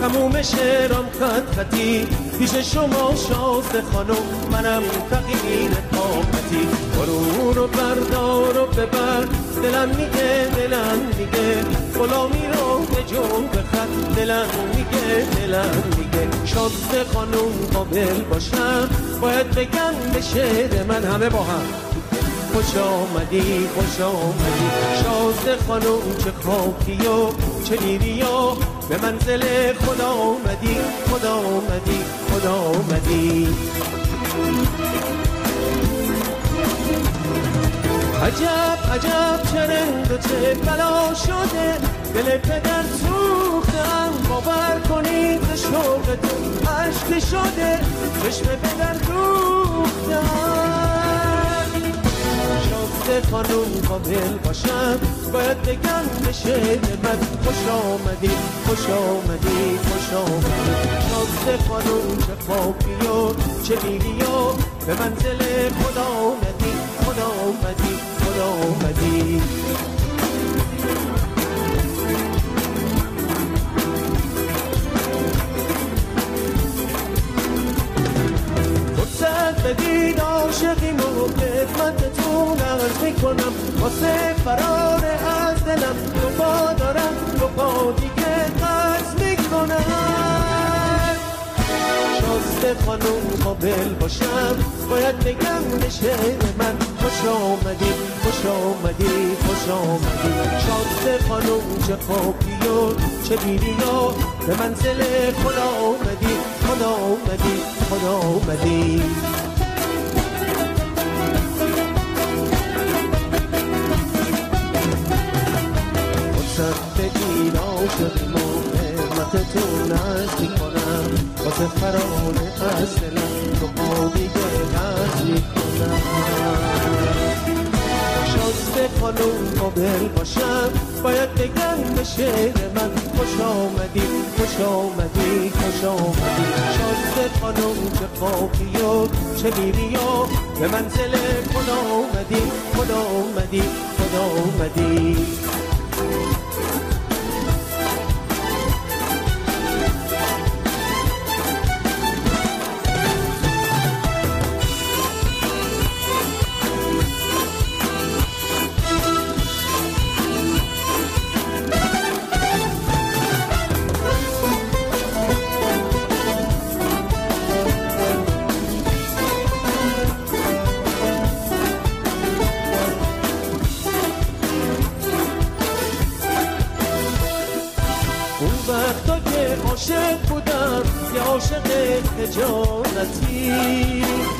تموم شعرام خط خطی پیش شما شازده خانم، منم فقیر طاقتی. برو رو بردار و ببر، دلم میگه غلامی رو به جو بخط. دلم میگه شازده خانم قابل باشم، باید بگم به شعر من همه با هم. خوش آمدی شازده خانم، چه خاکی و چه میری و به منزل خدا آمدی. عجب چه رنگ و چه بلا شده، دل پدر سوختم، باور کنید به شوقتون عشق شده، چشم پدر دوختم. شازده خانم قابل باشم، باید بگم به شعر من. خوش آمدی شازده خانم، چه خاکی و چه میری و به منزل خدا آمدی. فرصت بدید عاشقیم و خدمتتون عرض میکنم، واسه فرار از دلم دو پا دارم، دو پا دیگه قصد میکنم. شازده خانم قابل باشم، باید بگم به شعر من. خوش آمدی شازده خانم، چه خاکی و چه بیری و به منزل خدا آمدی. فرصت بگیر عاشقیم و خدمتتون عرض میکنم، واسه فرار از دلم تو پا دیگه قصد میکنم. شازده خانم قابل باشم، باید بگم به شعر من. خوش آمدی شازده خانم، چه خاکی و چه میری و به منزل خدا آمدی. اون وقتا که عاشق بودم، یه عاشق خجالتی،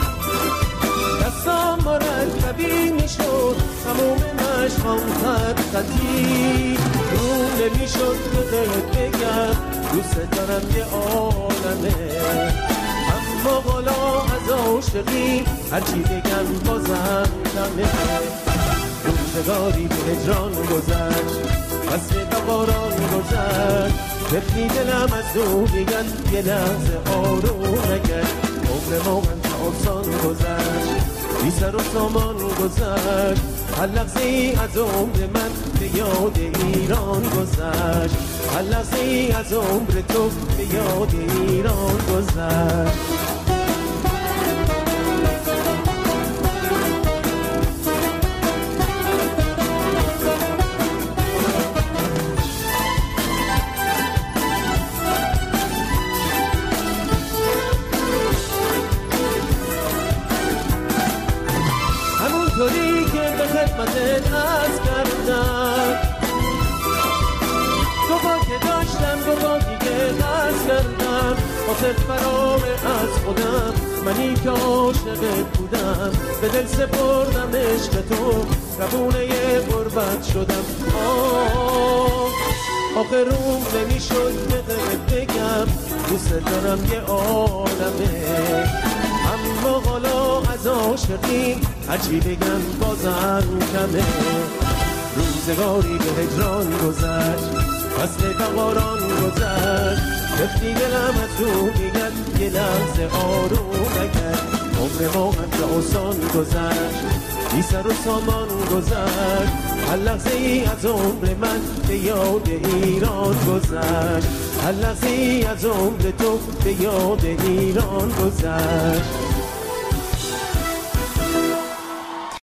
دستم مرکبی میشد، تموم مشقام خط خطی. روم نمیشد که بهت بگم دوست دارم یه عالمه، اما حالا از عاشقی هرچی بگم بازم کمه. روزگاری به هجران گذشت، فصل بهاران گذشت، رفتی دلم از او بگن یه لحظه آروم نگرد. عمر ما آسان گذشت، بی سر و سامان گذشت، هر لحظه ای از عمر من به یاد ایران گذشت، هر لحظه ای از عمر تو به یاد ایران گذشت. همونطوری که به خدمتت عرض کردم، تو با که داشتم با دیگه عرض کردم، واسه فرار از خودم، منی که عاشقت بودم، به دل سپردم عشق تو، ربونه غربت شدم. آخه روم نمیشد بهت بگم دوست دارم یه عالمه، اما حالا از عاشقی هرچی بگم بازم کمه. روزگاری به هجران گذشت، فصل بهاران گذشت، رفتی دلم از تو میگن یه لحظه آروم نکرد. عمر ما همچه آسان گذشت، بی سر و سامان گذشت، هر لحظه ای از عمر من به یاد ایران گذشت هر لحظه ای از عمر تو به یاد ایران گذشت